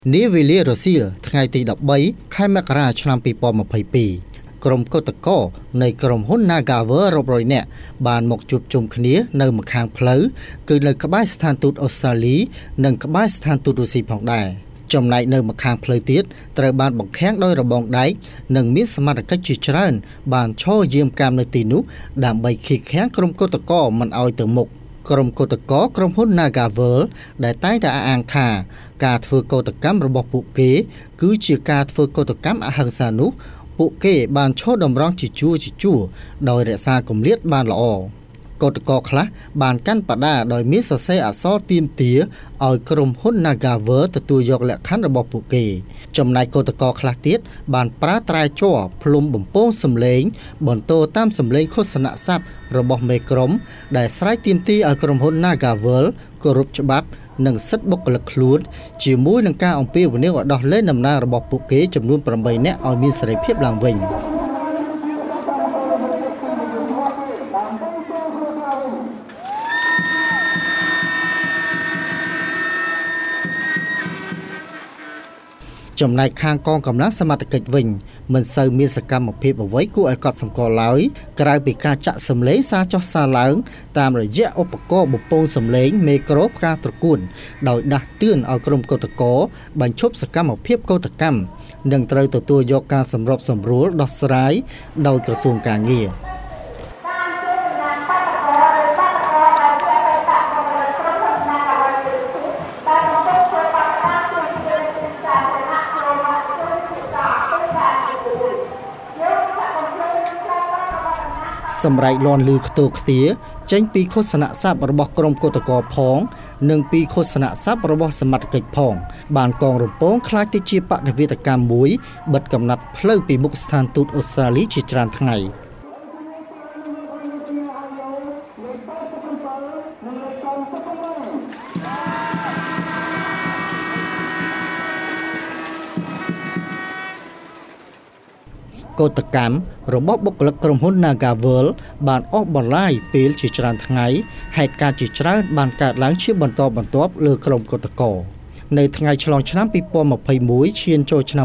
នាវេលារសៀលថ្ងៃទី13ខែមករាឆ្នាំ2022ក្រុមកោតក្រនៃក្រុមហ៊ុន Nagavel រាប់រយនាក់បានមកជួបជុំគ្នានៅម្ខាងផ្លូវគឺនៅក្បែរស្ថានទូតអូស្ត្រាលីនិងក្បែរស្ថានទូតរុស្ស៊ីផងដែរចំណែកនៅម្ខាងផ្លូវទៀតត្រូវបានបង្ខាំងដោយរបងដែកនិងមានសមត្ថកិច្ចជាច្រើនបានឈរយាមកាមនៅទីនោះដើម្បីឃាតឃាំងក្រុមកោតក្រមិនឲ្យទៅមុខក្រុមកោតក្រក្រុមហ៊ុន Nagavel ដែលតែងតែអះអាងថាការធ្វើកោតកម្មរបស់ពួកគេគឺជាការធ្វើកោតកម្មអហិង្សានោះពួកគេបានឈរតម្រង់ជាជួរដោយរក្សាគម្លាតបានល្អកោតក្រខ្លះបានកាន់បដាដោយមានសរសេរអក្សរទាមទារឲ្យក្រុមហ៊ុន Nagavel ទទួលយកលក្ខខណ្ឌរបស់ពួកគេចំណែកកោតក្រខ្លះទៀតបានប្រើត្រែជ័រផ្លុំបំពងសម្លេងបន្តតាមសម្លេងឃោសនាស័ព្ទរបស់មេក្រុមដែលស្រែកទាមទារឲ្យក្រុមហ៊ុន Nagavel គោរពច្បាប់និងសិទ្ធិបុគ្គលិកខ្លួនជាមួយនឹងការអំពាវនាវឲ្យដោះលែងតំណែងរបស់ពួកគេចំនួន8នាក់ឲ្យមានសេរីភាពឡើងវិញចំណែកខាងកងកម្លាំងសមត្ថកិច្ចវិញមិនសូវមានសកម្មភាពអ្វីគួរឲ្យកត់សម្គាល់ឡើយក្រៅពីការចាក់សម្លេងសារចុះសារឡើងតាមរយៈឧបករណ៍បំពងសម្លេងមេក្រូផ្កាត្រកួនដោយដាស់តឿនឲ្យក្រុមកោតក្របញ្ឈប់សកម្មភាពកោតកម្មនិងត្រូវទទួលយកការសម្របសម្រួលដោះស្រាយដោយក្រសួងកាងារសម្រែកលាន់លឺខ្ទោខ្ទាចេញពីឃោសនាស័ព្ទរបស់ក្រុមកោតក្រផងនិងពីឃោសនាស័ព្ទរបស់សមត្ថកិច្ចផងបានកងរំពងខ្លាចទៅជាបដិវេតកម្មមួយបិទកំណត់ផ្លូវពីមុខស្ថានទូតអូស្ត្រាលីជាច្រើនថ្ងៃកោតកម្មរបស់បុគ្គលិកក្រុមហ៊ុន Nagavel បានអស់បន្លាយពេលជាច្រើនថ្ងៃហេតុការណ៍ជាច្រើនបានកើតឡើងជាបន្តបន្ទាប់លើក្រុមកោតក្រនៅថ្ងៃឆ្លងឆ្នាំ2021ឈានចូលឆ្នាំ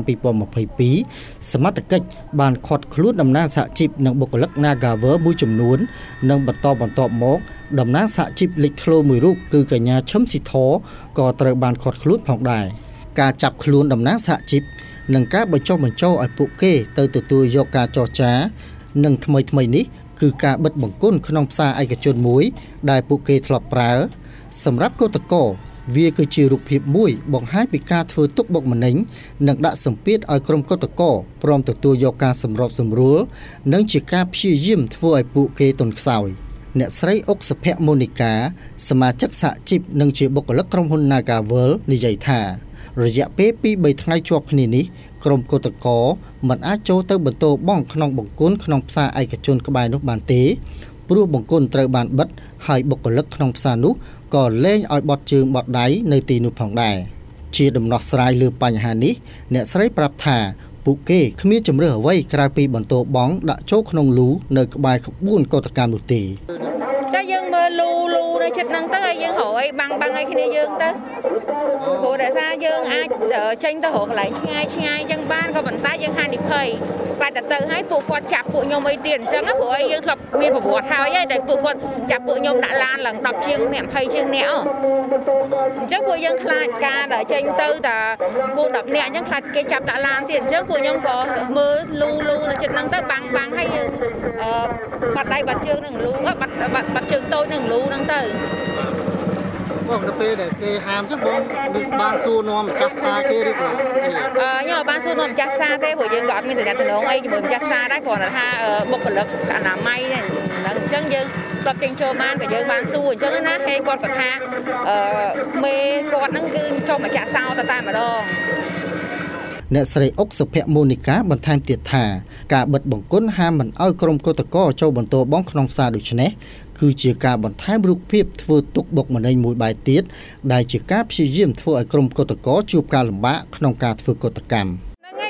2022សមត្ថកិច្ចបានឃាត់ខ្លួនតំណាងសហជីពនិងបុគ្គលិក Nagavel មួយចំនួននិងបន្តបន្ទាប់មកតំណាងសហជីពលេចធ្លោមួយរូបគឺកញ្ញាឈឹមស៊ីធក៏ត្រូវបានឃាត់ខ្លួនផងដែរការចាប់ខ្លួនតំណាងសហជីពនិងការបញ្ចុះបញ្ចូលឲ្យពួកគេទៅទទួលយកការចរចានិងថ្មីនេះគឺការបិទបង្គន់ក្នុងផ្សារឯកជនមួយដែលពួកគេធ្លាប់ប្រើសម្រាប់កោតក្រវាគឺជារូបភាពមួយបង្ហាញពីការធ្វើទុកបុកម្នេញនិងដាក់សម្ពាធឲ្យក្រុមកោតក្រព្រមទទួលយកការសម្របសម្រួលនិងជាការព្យាយាមធ្វើឲ្យពួកគេទន់ខ្សោយអ្នកស្រីអុកសុភមូនីកាសមាជិកសហជីពនិងជាបុគ្គលិកក្រុមហ៊ុន Nagavel និយាយថារយៈពេល 2-3 ថ្ងៃជាប់គ្នានេះក្រុមកោតក្រមិនអាចចូលទៅបន្តបង់ក្នុងបង្គន់ក្នុងផ្សារឯកជនក្បែរនោះបានទេព្រោះបង្គន់ត្រូវបានបិទហើយបុគ្គលិកក្នុងផ្សារនោះក៏លែងឲ្យបត់ជើងបត់ដៃនៅទីនោះផងដែរជាដំណោះស្រាយលើបញ្ហានេះអ្នកស្រីប្រាប់ថាពួកគេគ្មានជំរឿសអ្វីក្រៅពីបន្តបង់ដាក់ចូលក្នុងលូនៅក្បែរក្បួនកោតកម្មនោះទេតែយើងមើលលូនៅចិត្តហ្នឹងទៅហើយយើងរកអីបាំងឲ្យគ្នាយើងទៅព្រោះតែថាយើងអាចចេញទៅរកកន្លែងឆ្ងាយអញ្ចឹងបានក៏ប៉ុន្តែយើងហានិភ័យបាច់ទៅហើយពួកគាត់ចាប់ពួកខ្ញុំអីទៀតអញ្ចឹងព្រោះអីយើងធ្លាប់មានប្រវត្តិហើយតែពួកគាត់ចាប់ពួកខ្ញុំដាក់ឡានឡើង10ជាងអ្នក20ជាងអ្នកអញ្ចឹងពួកយើងខ្លាចការដល់ចេញទៅតែពួក10អ្នកអញ្ចឹងខ្លាចគេចាប់ដាក់ឡានទៀតអញ្ចឹងពួកខ្ញុំក៏មើលលូនៅចិត្តហ្នឹងទៅបាំងហើយយើងបាត់ដៃបាត់ជើងនឹងលូបាត់ជើងតូចនឹងលូហ្នឹងទៅបងទៅពេលដែលគេហាមចឹងបងមានបានសួរនាំម្ចាស់ផ្សារគេឬក៏ស្អីខ្ញុំបានសួរនាំម្ចាស់ផ្សារទេព្រោះយើងក៏អត់មានតំណែងអីជាមួយម្ចាស់ផ្សារដែរគ្រាន់តែថាបុគ្គលិកអនាម័យហ្នឹងអញ្ចឹងយើងគាត់ចេញចូលបានក៏យើងបានសួរអញ្ចឹងណាហើយគាត់ក៏ថាមេគាត់ហ្នឹងគឺចុះមកចាក់សោតែម្ដងអ្នកស្រីអុកសុភមូនីកាបន្ថែមទៀតថាការបិទបង្គន់ហាមមិនឲ្យក្រុមកោតក្រចូលបន្តបង់ក្នុងផ្សារដូច្នេះគឺជាការបន្ថែមរូបភាពធ្វើទុកបុកម្នេញមួយបែបទៀតដែលជាការព្យាយាមធ្វើឲ្យក្រុមកោតក្រជួបការលំបាកក្នុងការធ្វើកោតកម្មហ្នឹងហើយ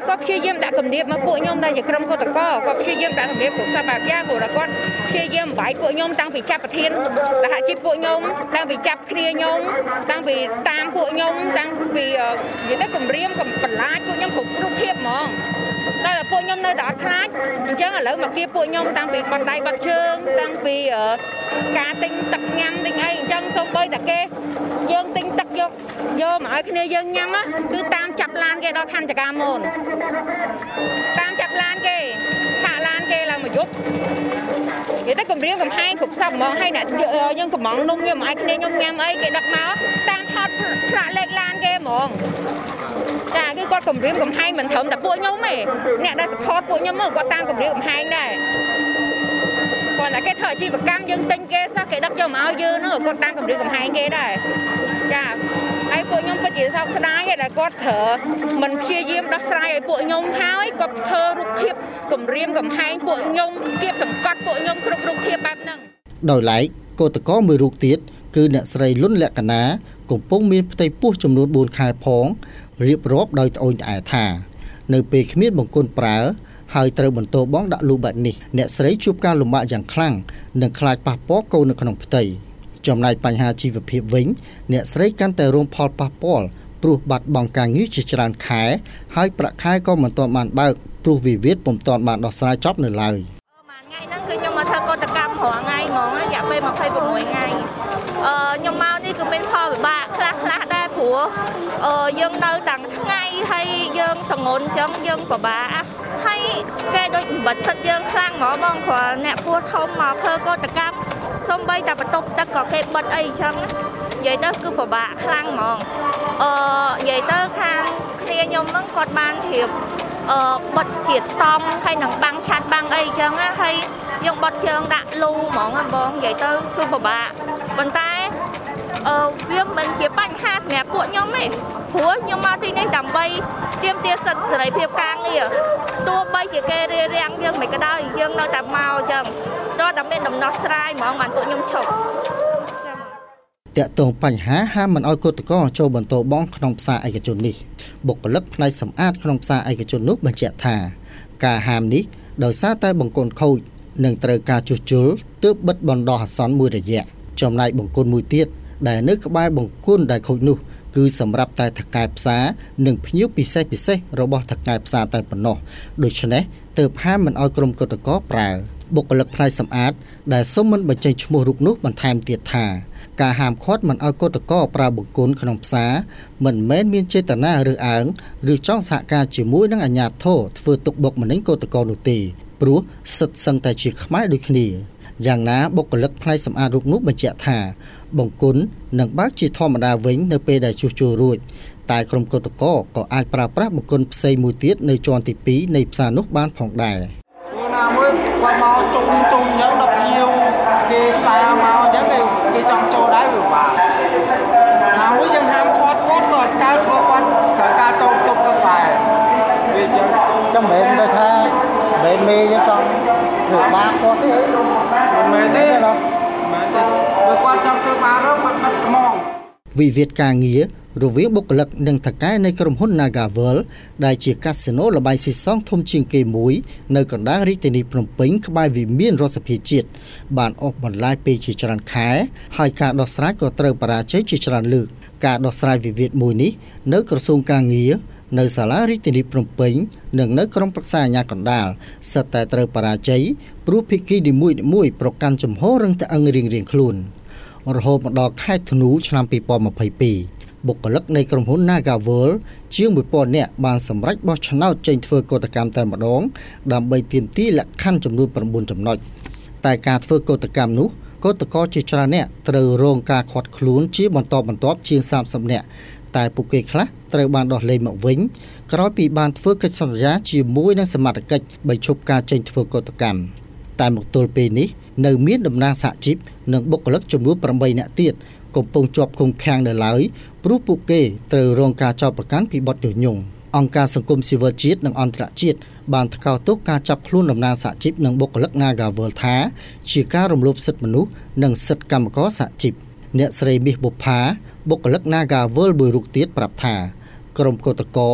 ក៏ព្យាយាមដាក់គំនាបមកពួកខ្ញុំដែលជាក្រុមកោតក្រក៏ព្យាយាមដាក់គំនាបគ្រប់សបាយ៉ាងព្រោះតែគាត់ព្យាយាមបាយពួកខ្ញុំតាំងពីចាប់ប្រធានសហជីពពួកខ្ញុំតាំងពីចាប់គ្នាខ្ញុំតាំងពីតាមពួកខ្ញុំតាំងពីនិយាយទៅគម្រាមកំបន្លាចពួកខ្ញុំគ្រប់រូបភាពហ្មងតែពួកខ្ញុំនៅតែអត់ខ្លាចអញ្ចឹងឥឡូវមកគៀបពួកខ្ញុំតាំងពីបាត់ដៃបាត់ជើងតាំងពីការទិញទឹកញ៉ាំទិញអីអញ្ចឹងសូម្បីតែគេយើងទិញទឹកយកមកឲ្យគ្នាយើងញ៉ាំគឺតាមចាប់ឡានគេដល់ខណ្ឌចកាមូនតាមចាប់ឡានគេហាក់ឡានគេឡើងមកយប់និយាយទៅគម្រាមកំហែងគ្រប់សពហ្មងហើយអ្នកយើងកំងនំយកមកឲ្យគ្នាខ្ញុំញ៉ាំអីគេដឹកមកតាមថតផ្លាកលេខឡានគេហ្មងចាគឺគាត់គម្រាមកំហែងមិនត្រឹមតែពួកខ្ញុំទេអ្នកដែល support ពួកខ្ញុំគាត់តាមគម្រាមកំហែងដែរគាត់តែគេធ្វើអាជីវកម្មយើងទិញគេសោះគេដឹកយកមកឲ្យយើងនោះគាត់តាមគម្រាមកំហែងគេដែរចាហើយពួកខ្ញុំពិតជាសោកស្ដាយដែលគាត់ត្រូវមិនព្យាយាមដោះស្រាយឲ្យពួកខ្ញុំហើយគាត់ធ្វើរូបភាពគម្រាមកំហែងពួកខ្ញុំគៀបសង្កត់ពួកខ្ញុំគ្រប់រូបភាពបែបហ្នឹងដោយឡែកកោតក្រមួយរូបទៀតគឺអ្នកស្រីលុនលក្ខណាកំពុងមានផ្ទៃពោះចំនួន4ខែផងរៀបរាប់ដោយត្អូញត្អែថានៅពេលគ្មានបង្គន់ប្រើហើយត្រូវបន្តបងដាក់លូបែបនេះអ្នកស្រីជួបការលំបាកយ៉ាងខ្លាំងនិងខ្លាចប៉ះពាល់កូននៅក្នុងផ្ទៃចំណែកបញ្ហាជីវភាពវិញអ្នកស្រីកាន់តែរងផលប៉ះពាល់ព្រោះបាត់បង់ការងារជាច្រើនខែហើយប្រាក់ខែក៏មិនទាន់បានបើកព្រោះវិវាទពុំទាន់បានដោះស្រាយចប់នៅឡើយថ្ងៃហ្នឹងគឺខ្ញុំមកធ្វើកោតកម្មរាល់ថ្ងៃហ្មងរយៈពេល26ថ្ងៃខ្ញុំមកនេះគឺមានផលវិបាកខ្លះដែរព្រោះយើងនៅទាំងថ្ងៃហើយយើងទងន់អញ្ចឹងយើងពិបាកហើយគេដូចបិទសិតយើងខ្លាំងហ្មងបងគ្រាន់អ្នកពោះធំមកធ្វើកោតកម្មសំបីតែបន្ទប់ទឹកក៏គេបិទអីអញ្ចឹងនិយាយទៅគឺពិបាកខ្លាំងហ្មងនិយាយទៅខាងគ្នាខ្ញុំហ្នឹងគាត់បានរៀបបិទជាតង់ហើយនឹងបាំងឆាត់បាំងអីអញ្ចឹងហើយយើងបិទជើងដាក់លូហ្មងបងនិយាយទៅគឺពិបាកប៉ុន្តែវាមិនជាបញ្ហាសម្រាប់ពួកខ្ញុំទេព្រោះខ្ញុំមកទីនេះដើម្បីទាមទារសិទ្ធិសេរីភាពការងារទោះបីជាគេរារាំងយើងមិនក៏ដោយយើងនៅតែមកអញ្ចឹងតើតែមានដំណោះស្រាយហ្មងបានពួកខ្ញុំឈប់តាក់ទងបញ្ហាហាមមិនឲ្យកោតក្រចូលបន្តបងក្នុងផ្សារឯកជននេះបុគ្គលិកផ្នែកសម្អាតក្នុងផ្សារឯកជននោះបញ្ជាក់ថាការហាមនេះដោយសារតែបង្គន់ខូចនិងត្រូវការជួសជុលទើបបិទបណ្ដោះអាសន្នមួយរយៈចំណែកបង្គន់មួយទៀតដែលនៅក្បែរបង្គន់ដែលខូចនោះគឺសម្រាប់តែថកែផ្សារនិងភ្ញៀវពិសេសរបស់ថកែផ្សារតែប៉ុណ្ណោះដូច្នេះទើបហាមមិនឲ្យក្រុមកោតក្រប្រើបុគ្គលិកផ្នែកសម្អាតដែលសុំមិនបញ្ចេញឈ្មោះរូបនោះបន្ថែមទៀតថាការហាមឃាត់មិនឲ្យកោតក្រប្រើបង្គន់ក្នុងផ្សារមិនមែនមានចេតនារើសអើងឬចង់សហការជាមួយនឹងអាជ្ញាធរធ្វើទុកបុកម្នេញកោតក្រនោះទេព្រោះសិទ្ធិសឹងតែជាខ្មែរដូចគ្នាយ៉ាងណាបុគ្គលិកផ្នែកសម្អាតរូបនោះបញ្ជាក់ថាបង្គន់នឹងបើកជាធម្មតាវិញនៅពេលដែលជួសជុលរួចតែក្រុមកោតក្រក៏អាចប្រើប្រាស់បង្គន់ផ្សេងមួយទៀតនៅជាន់ទី2នៃផ្សារនោះបានផងដែរណាមួយគាត់មកជុំអញ្ចឹងដល់ភ្ញៀវគេផ្សារមកអញ្ចឹងគេចង់ចូលដែរវាបាទណាមួយយើងហាមឃាត់គាត់ក៏កើតព្រោះគាត់ត្រូវការចូលទុកទឹកដែរវាអញ្ចឹងចាំមែនទៅថាមែនមេយើងចង់ធ្វើបាបគាត់ទេមិនមែនទេណាមែនទេព្រោះគាត់ចង់ធ្វើបាបគាត់បិទខ្មងវិវាទការងាររវាងបុគ្គលិកនិងថកែនៃក្រុមហ៊ុន Nagavel ដែលជាកាស៊ីណូល្បែងស៊ីសងធំជាងគេមួយនៅកណ្ដាលរាជធានីភ្នំពេញក្បែរវិមានរដ្ឋសភាជាតិបានអស់បន្លាយពេលជាច្រើនខែហើយការដោះស្រាយក៏ត្រូវបរាជ័យជាច្រើនលើកការដោះស្រាយវិវាទមួយនេះនៅក្រសួងការងារនៅសាលារាជធានីភ្នំពេញនិងនៅក្រុមប្រឹក្សាអាជ្ញាកណ្ដាលសិតតែត្រូវបរាជ័យព្រោះភាគីនីមួយៗប្រកាន់ជំហររឹងត្អឹងរៀងៗខ្លួនរហូតមកដល់ខែធ្នូឆ្នាំ2022បុគ្គលិកនៃក្រុមហ៊ុន Nagavel ជាង 1000 នាក់បានសម្រេចបោះឆ្នោតចេញធ្វើកោតកម្មតែម្ដងដើម្បីទាមទារលក្ខខណ្ឌចំនួន9ចំណុចតែការធ្វើកោតកម្មនោះកោតក្រជាច្រើនអ្នកត្រូវរងការឃាត់ខ្លួនជាបន្តបន្ទាប់ជាង30នាក់តែពួកគេខ្លះត្រូវបានដោះលែងមកវិញក្រោយពីបានធ្វើកិច្ចសន្យាជាមួយនឹងសមាជិកបញ្ឈប់ការចេញធ្វើកោតកម្មតែមកទល់ពេលនេះនៅមានតំណាងសហជីពនិងបុគ្គលិកចំនួន8នាក់ទៀតកំពុងជាប់ឃុំឃាំងនៅឡើយព្រោះពួកគេត្រូវរងការចោទប្រកាន់ពីបទញុះញង់អង្គការសង្គមស៊ីវិលជាតិនិងអន្តរជាតិបានថ្កោលទោសការចាប់ខ្លួនតំណាងសហជីពនិងបុគ្គលិក Nagavel ថាជាការរំលោភសិទ្ធិមនុស្សនិងសិទ្ធិកម្មករសហជីពអ្នកស្រីមាសបុប្ផាបុគ្គលិក Nagavel មួយរូបទៀតប្រាប់ថាក្រុមកោតក្រ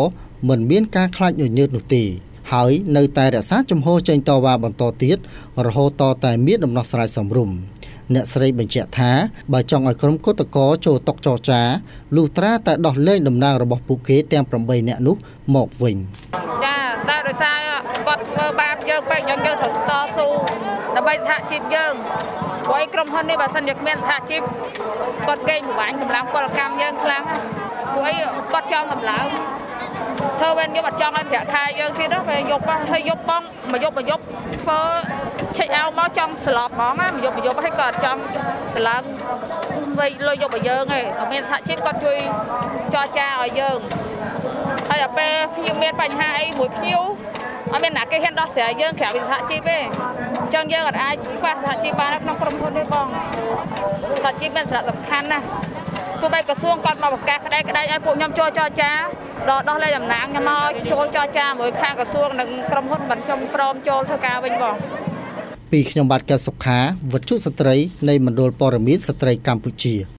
មិនមានការខ្លាចញញើតនោះទេហើយនៅតែរក្សាជំហរចេញតវ៉ាបន្តទៀតរហូតតតែមានដំណោះស្រាយសមរម្យអ្នកស្រីបញ្ជាក់ថាបើចង់ឲ្យក្រុមគឧតកោចូលតុចរចាលុះត្រាតែដោះលែងតំណាងរបស់ពួកគេទាំង8នាក់នោះមកវិញចាតែដោយសារគាត់ធ្វើបាបយើងពេកយើងត្រូវតស៊ូដើម្បីសហជីពយើងព្រោះក្រុមហ៊ុននេះបើសិនជាគ្មានសហជីពគាត់កេងប្រវ័ញ្ចកម្លាំងពលកម្មយើងខ្លាំងព្រោះគាត់ចង់តម្លើងធ្វើវិញយកអត់ចង់ឲ្យប្រាក់ខែយើងទៀតទៅពេលយប់ហើយយប់បងមកយប់ធ្វើឆេកអោមកចង់ស្លាប់ហ្មងណាមកយប់ហើយគាត់ចង់តម្លើងវិញលុយយកឲ្យយើងឯងអត់មានសហជីពគាត់ជួយចរចាឲ្យយើងហើយដល់ពេលខ្ញុំមានបញ្ហាអីមួយភ្ញៀវអត់មានអ្នកគេហ៊ានដោះស្រាយយើងក្រៅវិសហជីពទេអញ្ចឹងយើងអត់អាចខ្វះសហជីពបានក្នុងក្រុមហ៊ុនទេបងសហជីពមានសារៈសំខាន់ណាស់ទោះបីក្រសួងគាត់មកប្រកាសក្តីឲ្យពួកខ្ញុំចូលចរចាដោះលែងតំណាងខ្ញុំមកចូលចរចាមួយខាងក្រសួងនិងក្រុមហ៊ុនមិនខ្ញុំព្រមចូលធ្វើការវិញបងពីខ្ញុំបាទកែសុខាវុទ្ធុស្ត្រីនៃមណ្ឌលព័ត៌មានស្ត្រីកម្ពុជា